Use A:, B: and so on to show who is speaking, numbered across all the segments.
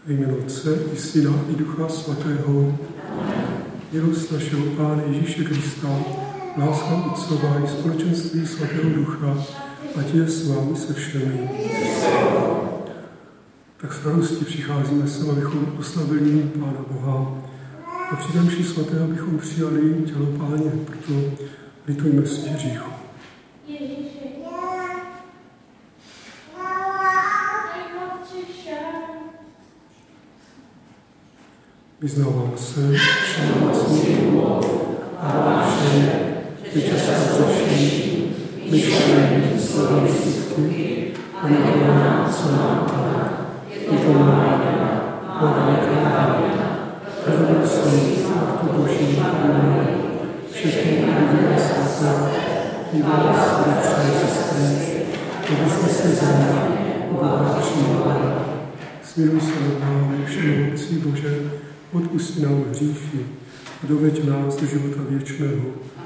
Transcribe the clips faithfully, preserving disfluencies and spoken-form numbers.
A: Ve jménu Otce i Syna i Ducha Svatého. Milost našeho Pána Ježíše Krista, láska Otcova i společenství Svatého Ducha, ať je s vámi se všemi. Tak s radostí přicházíme sem, abychom oslavili Pána Boha a při mši svaté, abychom přijali tělo Páně, proto litujme si hříchu. Vyznávám se všemocný a všem, že často řeší, myšlení, slovem skutky a nekoná, co nám padá. Je to má jména, má veliká věda, první slov Matku Boží Páně, všechny anděle svaté, i vás, bratři a sestry, abyste se za mě u Boha přijímali. Smiluj se nad námi, všemohoucí Bože, odpusť nám hříchy a doveď nás do života věčného.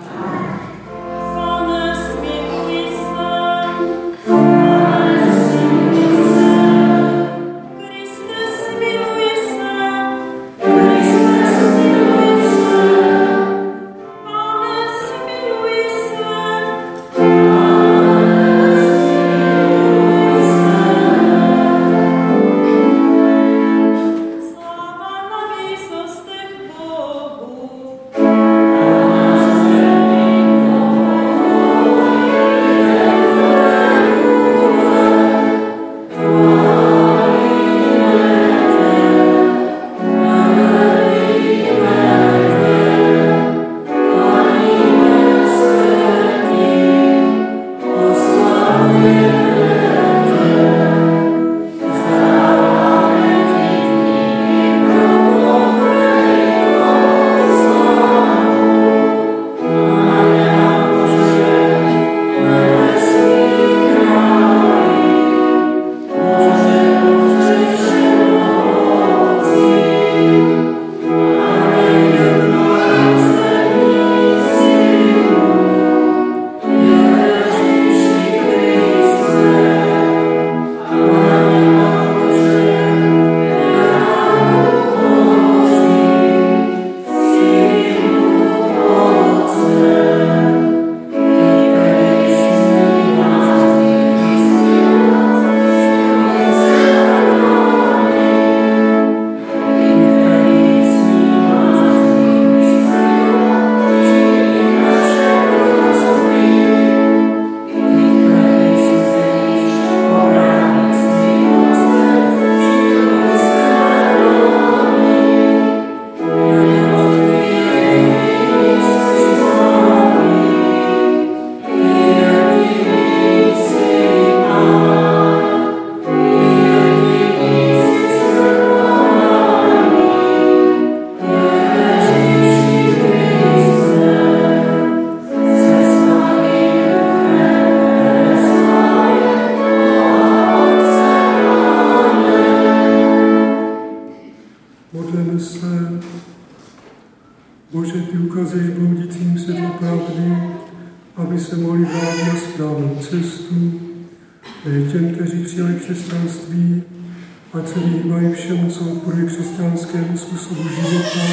A: Ať se vyhýbají všemu, co odporuje křesťanskému způsobu života,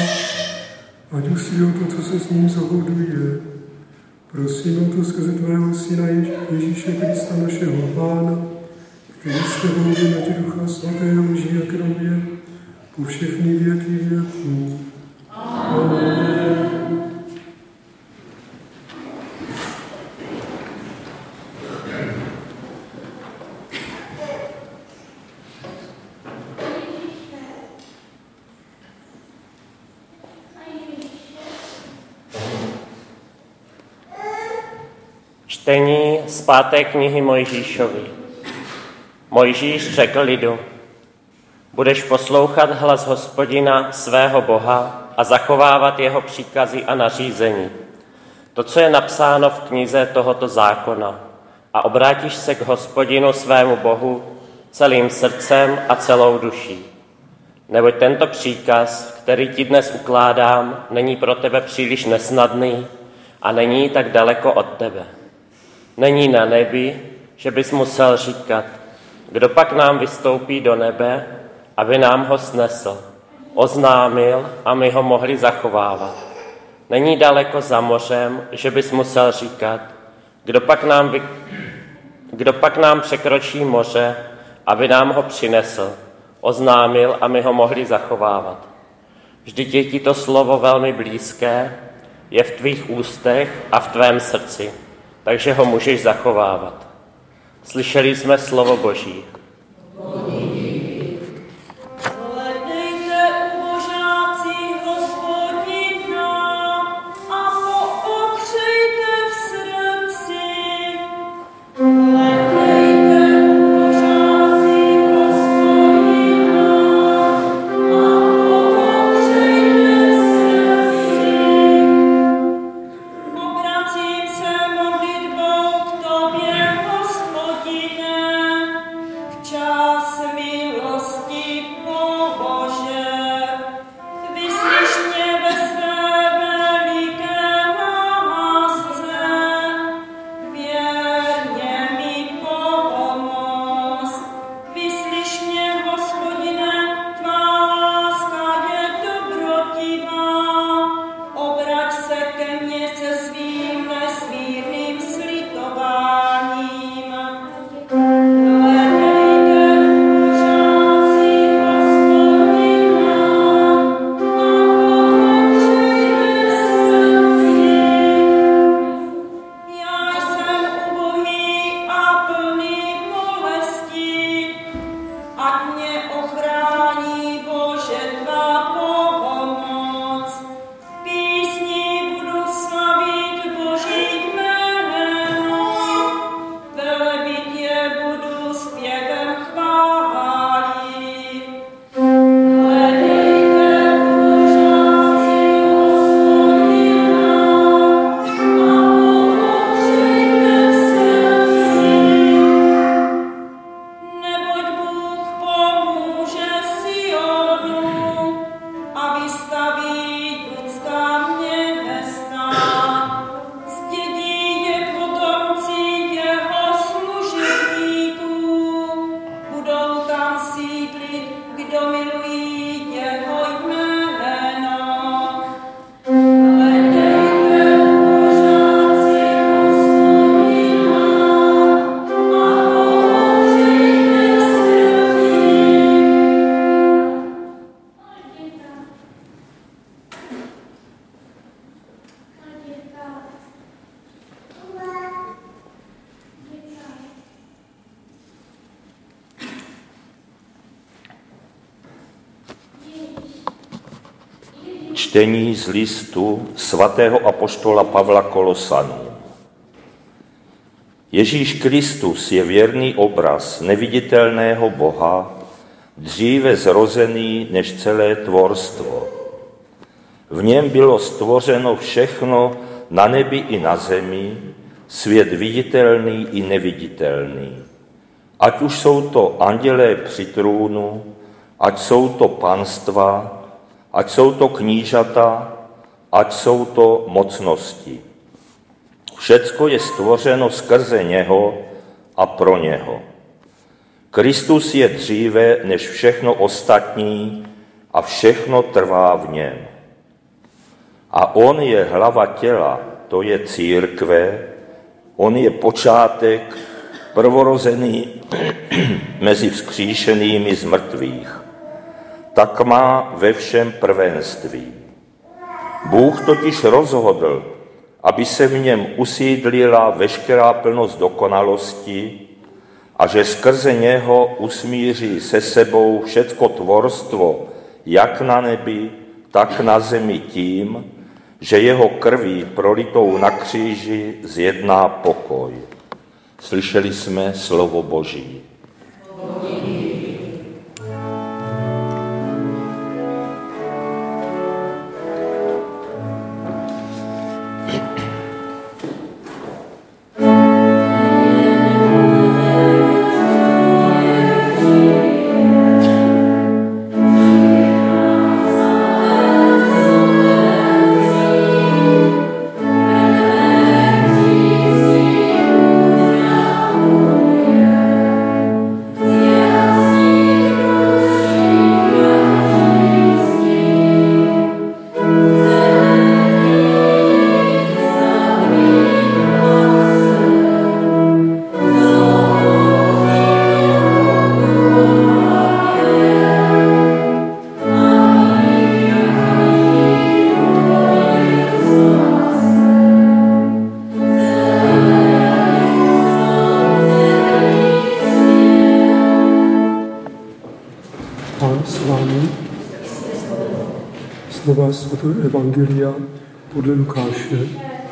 A: ať usilují to, co se s ním zahoduje. Prosím o to skrze tvého Syna Ježíše Krista, našeho Pána, který s tebou vymetí Ducha Svatého žije a krvě po všechny věky věků. Amen.
B: Čtení z páté knihy Mojžíšovi. Mojžíš řekl lidu: budeš poslouchat hlas Hospodina, svého Boha, a zachovávat jeho příkazy a nařízení. To, co je napsáno v knize tohoto zákona, a obrátíš se k Hospodinu, svému Bohu, celým srdcem a celou duší. Neboť tento příkaz, který ti dnes ukládám, není pro tebe příliš nesnadný a není tak daleko od tebe. Není na nebi, že bys musel říkat, kdo pak nám vystoupí do nebe, aby nám ho snesl, oznámil a my ho mohli zachovávat. Není daleko za mořem, že bys musel říkat, kdo pak nám, vy... kdo pak nám překročí moře, aby nám ho přinesl, oznámil a my ho mohli zachovávat. Vždyť je ti to slovo velmi blízké, je v tvých ústech a v tvém srdci, takže ho můžeš zachovávat. Slyšeli jsme slovo Boží.
C: Čtení z listu svatého apoštola Pavla Kolosanům. Ježíš Kristus je věrný obraz neviditelného Boha, dříve zrozený než celé tvorstvo. V něm bylo stvořeno všechno na nebi i na zemi, svět viditelný i neviditelný. Ať už jsou to andělé při trůnu, ať jsou to panstva, ať jsou to knížata, ať jsou to mocnosti. Všecko je stvořeno skrze něho a pro něho. Kristus je dříve než všechno ostatní a všechno trvá v něm. A on je hlava těla, to je církve, on je počátek, prvorozený mezi vzkříšenými z mrtvých. Tak má ve všem prvenství. Bůh totiž rozhodl, aby se v něm usídlila veškerá plnost dokonalosti a že skrze něho usmíří se sebou všecko tvorstvo, jak na nebi, tak na zemi tím, že jeho krví prolitou na kříži zjedná pokoj. Slyšeli jsme slovo Boží.
A: Pán s vámi. Slova svatého Evangelia podle Lukáše.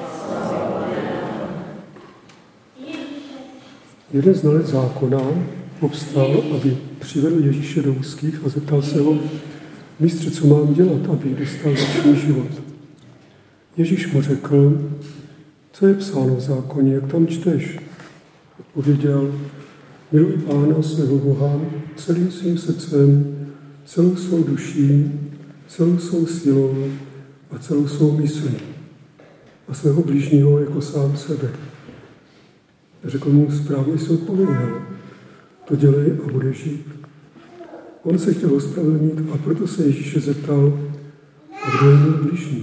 A: Jeden znalec zákona povstal, aby přivedl Ježíše do úzkých a zeptal se ho: Mistře, co mám dělat, abych dostal věčný život? Ježíš mu řekl: co je psáno v zákoně, jak tam čteš? Odpověděl: miluj Pána svého Boha celým svým srdcem, celou svou duší, celou svou silou a celou svou myslí a svého blížního jako sám sebe. Řekl mu: správně si odpověděl, to dělej a budeš žít. On se chtěl ospravedlnit a proto se Ježíše zeptal: a kdo je můj blížní?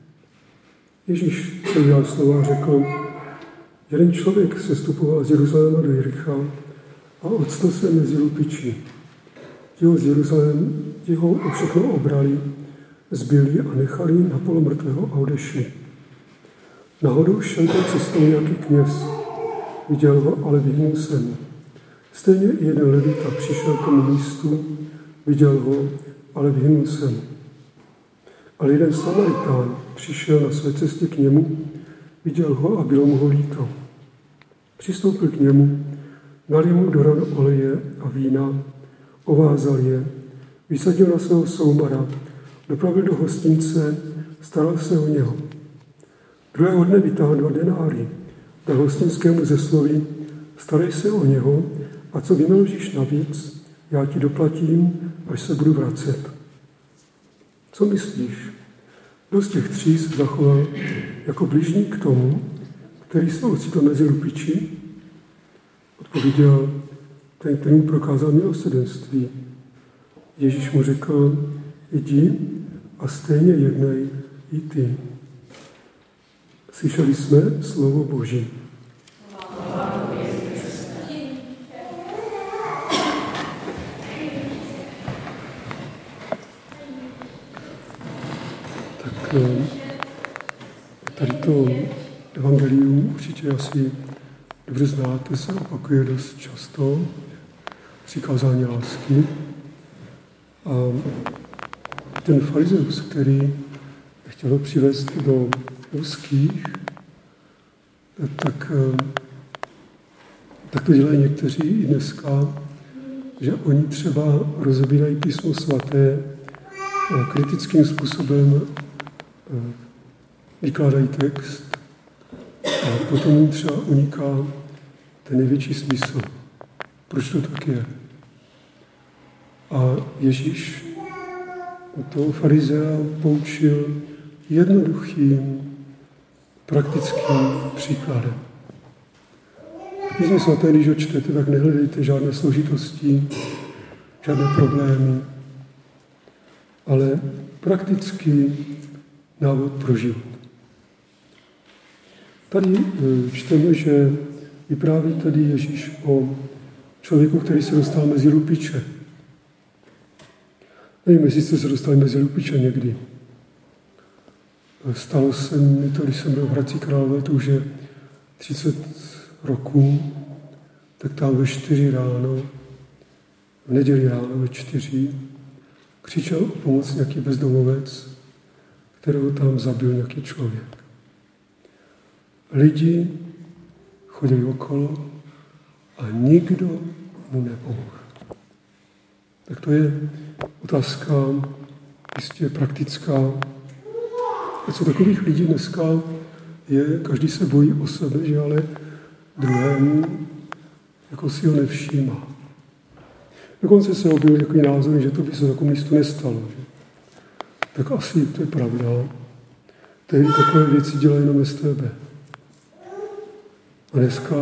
A: Ježíš převzal slova a řekl: jeden člověk se vstupoval z Jeruzaléma do Jericha a octl se mezi lupiči. Ti ho z Jeruzalém, ti ho o všechno obrali, zbili a nechali na polomrtvého a odešli. Náhodou šel tam cestou nějaký kněz. Viděl ho, ale vyhnul se mu. Stejně i jeden levita přišel k tomu místu, viděl ho, ale vyhnul se mu. Ale jeden Samaritán přišel na své cestě k němu, viděl ho a bylo mu ho líto. Přistoupil k němu, nalil mu do ran oleje a vína, ovázal je, vysadil na svého soumara, dopravil do hostince, staral se o něho. Druhého dne vytáhl dva denáry, dal hostinskému ze slovy: starej se o něho a co vynaložíš navíc, já ti doplatím, až se budu vracet. Co myslíš? Kdo z těch tří se zachoval jako bližní k tomu, který se ocitl mezi lupiči? Odpověděl ten, který mu prokázal milosrdenství. Ježíš mu řekl: jdi a stejně jednej i ty. Slyšeli jsme slovo Boží. Tak tady to evangelium určitě asi dobře znáte, se opakuje dost často, přikázání lásky. A ten farizeus, který chtěl přivést do úzkých, tak, tak to dělají někteří i dneska, že oni třeba rozebírají písmo svaté, kritickým způsobem vykládají text a potom jim třeba uniká ten největší smysl. Proč to tak je? A Ježíš toho farizea poučil jednoduchým, praktickým příkladem. V písmu svaté, když ho čtete, tak nehledejte žádné složitosti, žádné problémy, ale praktický návod pro život. Tady čteme, že vypráví tady Ježíš o člověku, který se dostal mezi lupiče. Nevím, jestli jste se dostali mezi lupiče někdy. Stalo se mi to, když jsem byl v Hradci Králové, to už je třicet roků, tak tam ve čtyři ráno, v neděli ráno ve čtyři, křičel o pomoc nějaký bezdomovec, kterého tam zabil nějaký člověk. Lidi chodili okolo a nikdo mu nepomohl. Tak to je otázka jistě praktická. A co takových lidí dneska je, každý se bojí o sebe, že ale druhému jako si ho nevšímá. Dokonce se objevil takový názor, že to by se takovému místu nestalo. Že? Tak asi to je pravda. Tehdy takové věci dělají jenom S T B. A dneska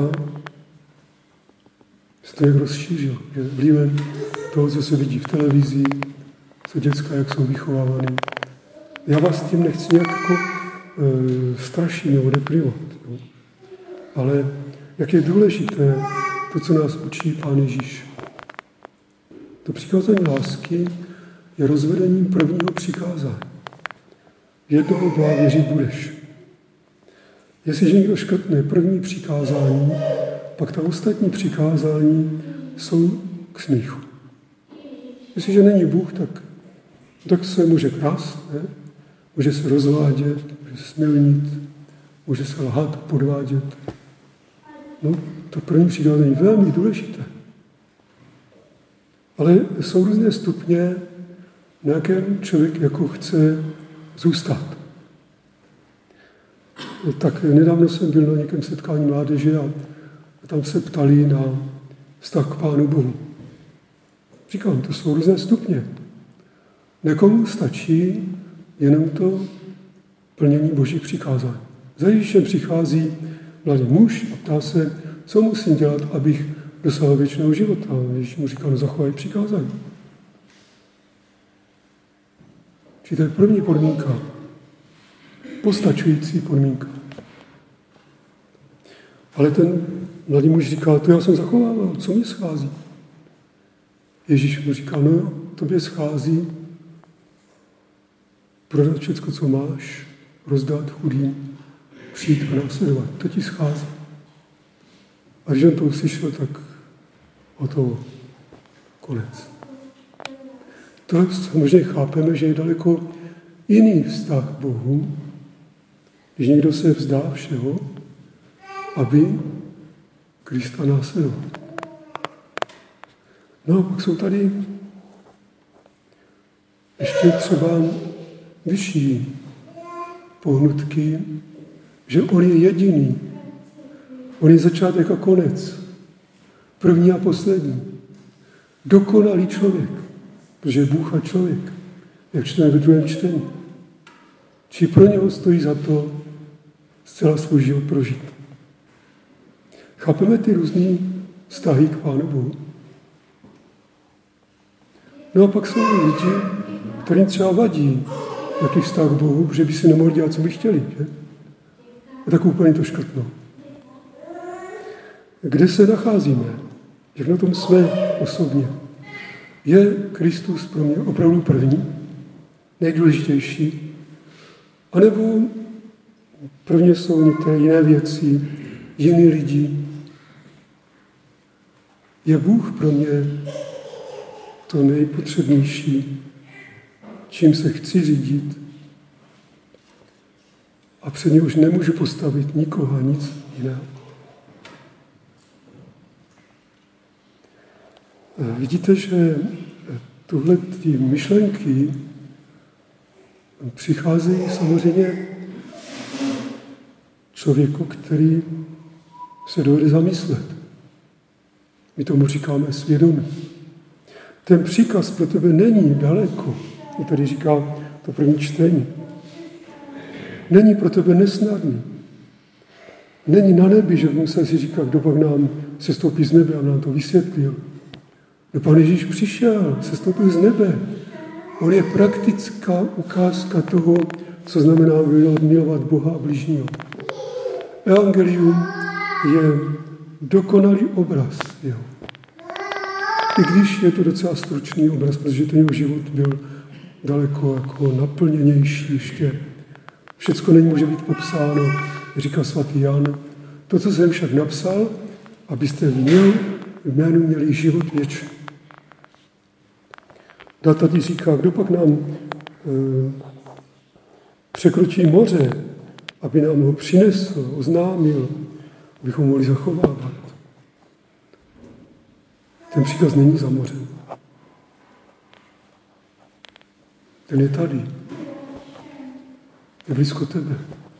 A: se to jak rozšířil, že vlivem toho, co se vidí v televizi, co děcka, jak jsou vychovávaný. Já vás tím nechci nějak jako e, strašit nebo deprivovat. Jo? Ale jak je důležité to, co nás učí Pán Ježíš. To přikázání lásky je rozvedením prvního přikázání. V jednoho Boha věřit budeš. Jestliže někdo škrtne první přikázání, pak ta ostatní přikázání jsou k smíchu. Jestliže není Bůh, tak, tak se může krást, ne? Může se rozvádět, může se smilnit, může se lhát, podvádět. No, to první přikázání je velmi důležité. Ale jsou různé stupně, na jakém člověk jako chce zůstat. Tak nedávno jsem byl na nějakém setkání mládeže a tam se ptali na vztah k Pánu Bohu. Říkám, to jsou různé stupně. Někomu stačí jenom to plnění Božích přikázání. Za Ježíšem přichází mladý muž a ptá se, co musím dělat, abych dosáhl věčného života. A Ježíš mu říká, no zachovaj přikázání. Čili to je první podmínka. Postačující podmínka. Ale ten mladý muž říká, to já jsem zachovával, co mi schází? Ježíš mu říká, no tobě schází prodat všechno, co máš, rozdát chudým, přijít a následovat. To ti schází. A když on to uslyšel, tak hotovo. Konec. To samozřejmě chápeme, že je daleko jiný vztah k Bohu, když někdo se vzdá všeho, aby Krista následoval. No a pak jsou tady ještě třeba vyšší pohnutky, že on je jediný. On je začátek a konec. První a poslední. Dokonalý člověk. Protože je Bůh a člověk. Jak čteme ve druhém čtení. Či pro něho stojí za to zcela svůj život prožít. Chápeme ty různé vztahy k Pánu Bohu. No a pak jsou lidi, kterým třeba vadí jaký vztah k Bohu, že by si nemohli dělat, co by chtěli. Že? A tak úplně to škrtnou. Kde se nacházíme? Jak na tom jsme osobně? Je Kristus pro mě opravdu první? Nejdůležitější? A nebo prvně jsou některé jiné věci, jiní lidi? Je Bůh pro mě to nejpotřebnější, čím se chci řídit a před ně už nemůžu postavit nikoho a nic jiného. Vidíte, že tuhle ty myšlenky přicházejí samozřejmě člověku, který se dovede zamyslet. My tomu říkáme svědomí. Ten příkaz pro tebe není daleko. I tady říká to první čtení. Není pro tebe nesnadný. Není na nebi, že musel si říkat, kdo pak nám se stoupí z nebe a nám to vysvětlil. No, Pán Ježíš přišel, se stoupil z nebe. On je praktická ukázka toho, co znamená milovat Boha a bližního. Evangelium je dokonalý obraz jeho. I když je to docela stručný obraz, protože ten jeho život byl daleko jako naplněnější ještě. Všecko není může být popsáno, říká svatý Jan. To, co jsem však napsal, abyste v něm jménu měli život věčný. A tady říká, kdo pak nám e, překročí moře, aby nám ho přinesl, oznámil, abychom mohli zachovávat. Ten příkaz není za mořem. Ten je tady. Je blízko tebe.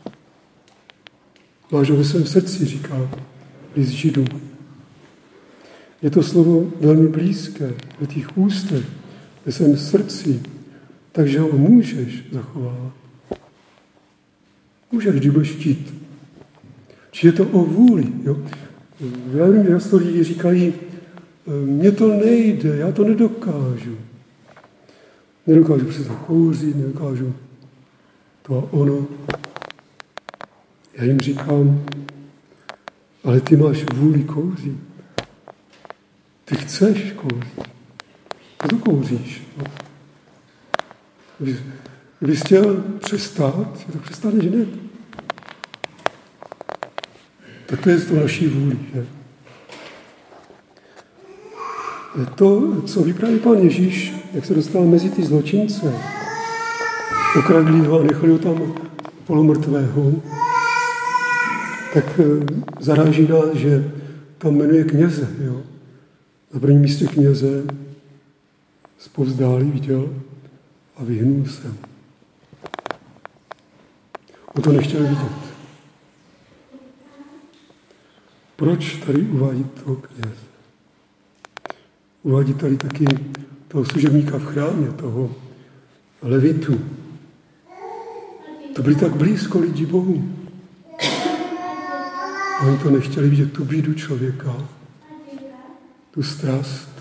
A: Máš ho ve svém srdci, říká list Židů. Je to slovo velmi blízké, ve těch ústech, ve svém srdci, takže ho můžeš zachovávat. Můžeš, když budeš chtít. Či je to o vůli. Jo? Já vím, že často lidi říkají, mně to nejde, já to nedokážu. Nedokážu přestat kouřit, nedokážu to a ono. Já jim říkám, ale ty máš vůli kouřit. Ty chceš kouřit. To kouříš. No. Kdybys chtěl přestat, tak přestaneš hned. Tak to je to naší vůli. Že? To, co vypráví pán Ježíš, jak se dostal mezi ty zločince, ukradli ho a nechali ho tam polomrtvého, tak zaráží nás, že tam jmenuje kněze. Jo? Na prvním místě kněze zpovzdálí viděl a vyhnul se. On to nechtěl vidět. Proč tady uvádí toho kněze? Uvádí tady taky toho služebníka v chrámě, toho levitu. To byli tak blízko lidi Bohu. A oni to nechtěli vidět, tu bídu člověka, tu strast.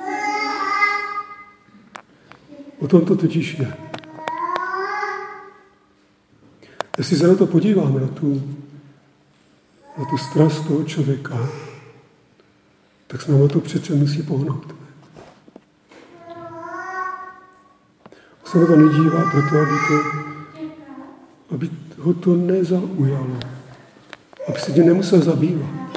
A: O tom to totiž je. Jestli se na to podíváme, na tu, na tu strast toho člověka, tak s náma to přece musí pohnout. A se na to nedívá proto, aby, to, aby ho to nezaujalo. Aby se tě nemusel zabývat.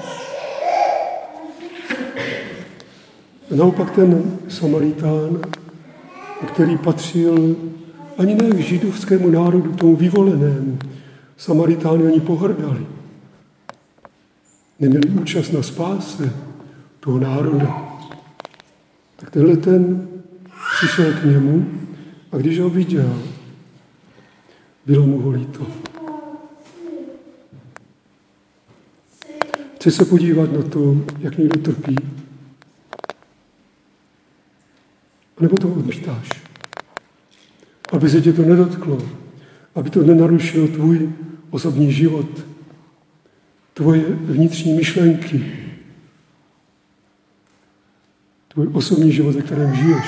A: A naopak ten Samaritán, který patřil ani ne k židovskému národu, tomu vyvolenému, Samaritáni oni pohrdali. Neměli účast na spáse toho národa. Tak tenhle ten přišel k němu a když ho viděl, bylo mu ho líto. Chci se podívat na to, jak někdo trpí, nebo to odmítáš, aby se tě to nedotklo, aby to nenarušilo tvůj osobní život, tvoje vnitřní myšlenky, tvůj osobní život, ve kterém žiješ.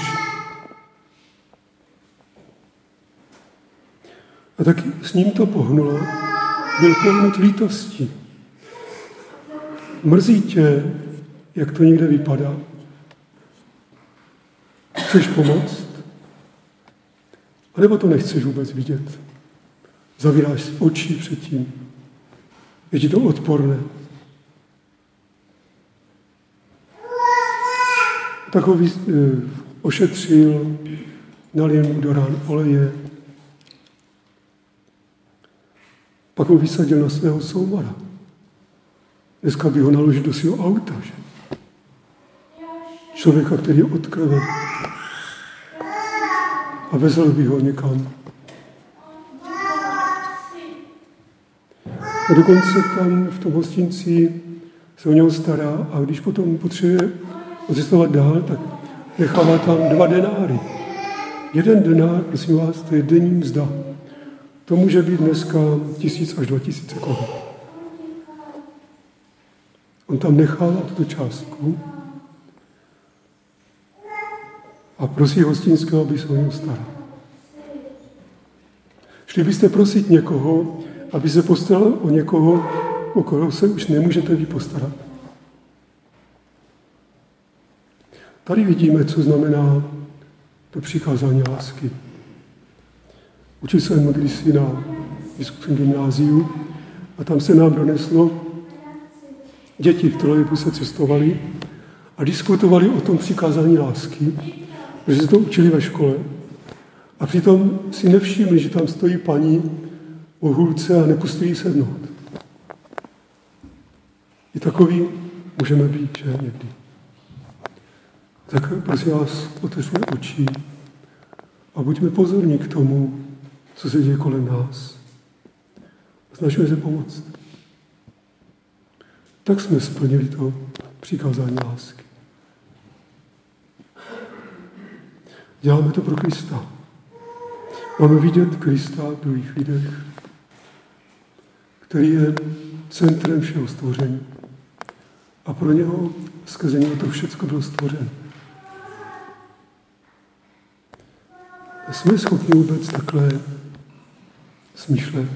A: A taky s ním to pohnulo, byl pohnut lítostí. Mrzí tě, jak to někde vypadá? Chceš pomoct? A nebo to nechceš vůbec vidět? Zavíráš oči před tím. Je ti to odporné. Tak ho ošetřil, nalil mu do rán oleje, pak ho vysadil na svého soumara. Dneska by ho naložil do svého auta, že? Člověka, který je od krve. A vezl by ho někam. A dokonce tam v tom hostinci se o něho stará a když potom potřebuje odcestovat dál, tak nechává tam dva denáry. Jeden denár, prosím vás, to je denní mzda. To může být dneska tisíc až dva tisíce korun. On tam nechává tuto částku a prosí hostinského, aby se o něj staral. Šli byste prosit někoho, aby se postaral o někoho, o koho se už nemůžete vy postarat. Tady vidíme, co znamená to přikázání lásky. Učil jsem kdysi na biskupském gymnáziu a tam se nám doneslo, děti v trolejbuse cestovali a diskutovali o tom přikázání lásky, že se to učili ve škole. A přitom si nevšimli, že tam stojí paní o hůlce a nepustí jí sednout. I takový můžeme být, že někdy. Tak prosím vás, otevřme oči a buďme pozorní k tomu, co se děje kolem nás. Snažíme se pomoct. Tak jsme splnili to přikázání lásky. Děláme to pro Krista. Máme vidět Krista v druhých lidech, který je centrem všeho stvoření. A pro něho skrze něho to všechno bylo stvořeno. Jsme schopni vůbec takhle smýšlet,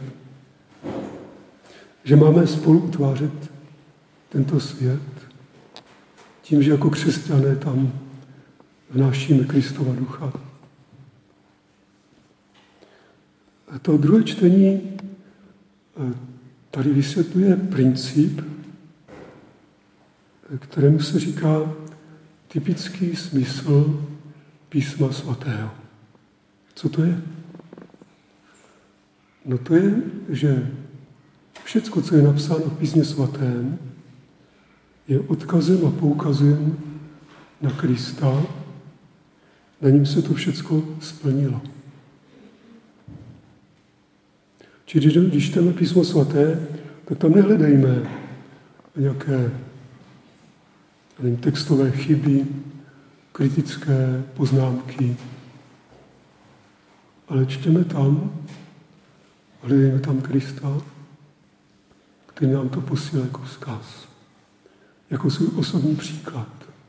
A: že máme spolu utvářet tento svět tím, že jako křesťané tam vnášíme Kristova ducha. A to druhé čtení tady vysvětluje princip, kterému se říká typický smysl písma svatého. Co to je? No to je, že všecko, co je napsáno v písmě svatém, je odkazem a poukazem na Krista. Na ním se to všecko splnilo. Čili když čteme písmo svaté, tak tam nehledejme nějaké nevím, textové chyby, kritické poznámky, ale čteme tam, hledejme tam Krista, který nám to posílá jako vzkaz, jako svůj osobní příklad.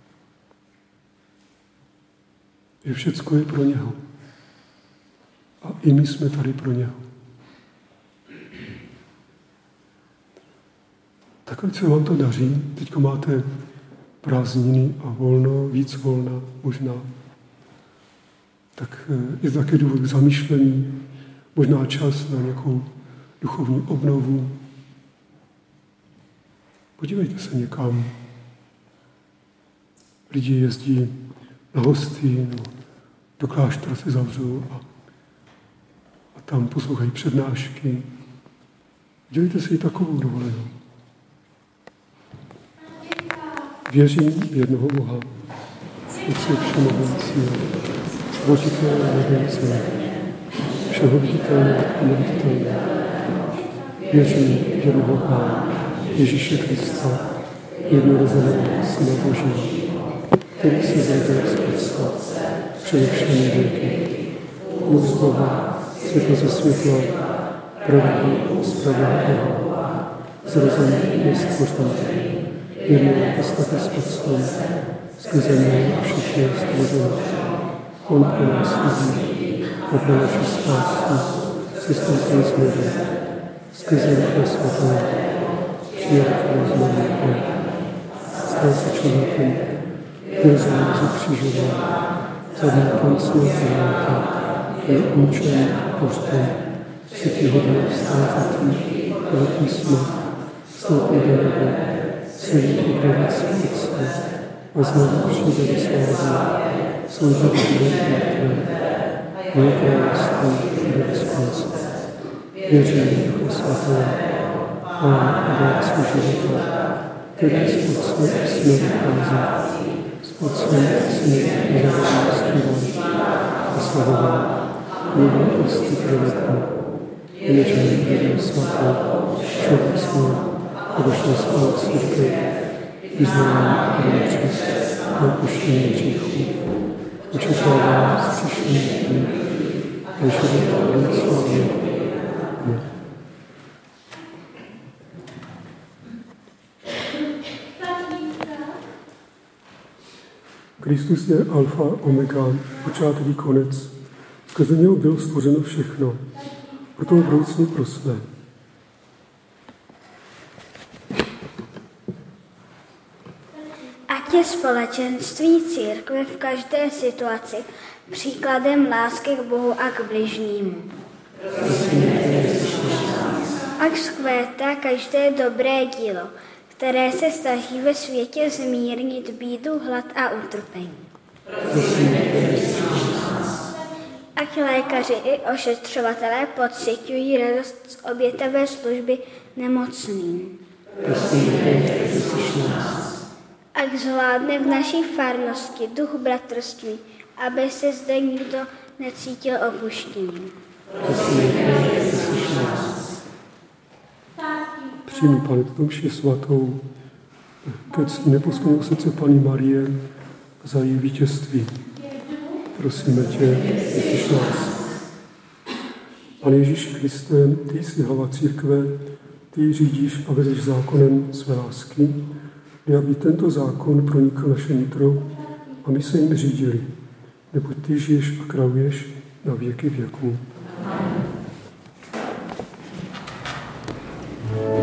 A: Že všecko je pro něho. A i my jsme tady pro něho. Tak ať se vám to daří. Teďko máte prázdniny a volno, víc volna možná. Tak je to také důvod k zamýšlení, možná čas na nějakou duchovní obnovu. Podívejte se někam. Lidi jezdí na hosty, no, do kláštera se zavřou a, a tam poslouchají přednášky. Dělejte si i takovou dovolenou. Věřím v jednoho Boha, Otce všemohoucího, Tvořitele nebe i zeme, všeho viditelného a neviditelného. Věřím v jednoho Pána, Ježíše Krista, jednorozeného Syna Božího, který se zrodil z Otce, především věky. Mluv z Boha, světlo ze světla, pravdu z pravého Boha, zrozený nestvořený. Jednou postavy s Otcem, skrze něj všechno je stvořeno. On pro nás lidí a pro naši spásu se stoupil z nebe. Skrze Ducha Svatého přijal z mrtvých. Stal se člověkem, byl za nás ukřižován, zabil pomocného Piláta, byl umučen a pohřben, třetího dne vstal mrtvých, velký smrt, vstoupil do nebe, celý obnovit se Otce a znovu přijde do slávy, soudit život mrtvé, jeho království bude bez konce. Věřím v Ducha Svatého, Pána a dárce života, který s Otcem a Synem vychází, s Otcem a Synem nezávislým zpíval a slavoval, mluvil ústy proroků. Věřím v Ducha Svatého, člověk svůj, a došlo spolu církev, vyznání a věčnost a opuštění hříchů. Očekávám zkříšení mrtvých a život a budoucího věku. Amen. Kristus je alfa, omega, počátek i konec. Skrze něho bylo stvořeno všechno. Proto ho vroucně prosme.
D: Ať je společenství církve v každé situaci příkladem lásky k Bohu a k bližnímu. Ať vzkvétá každé dobré dílo, které se snaží ve světě zmírnit bídu, hlad a utrpení. Ať lékaři i ošetřovatelé pociťují radost z obětavé služby nemocným. Ať zvládne v naší farnosti duch bratrství, aby se zde nikdo necítil opuštěný.
A: Přijmi, Pane, tuto mši svatou ke cti neposledního srdce Panny Marie za její vítězství. Prosíme tě, vyslyš nás. Pane Ježíši Kriste, ty jsi hlava církve, ty řídíš a vedeš zákonem své lásky, aby tento zákon pronikl naše nitro a my se jim řídili, neboť ty žiješ a králuješ na věky věků. Amen.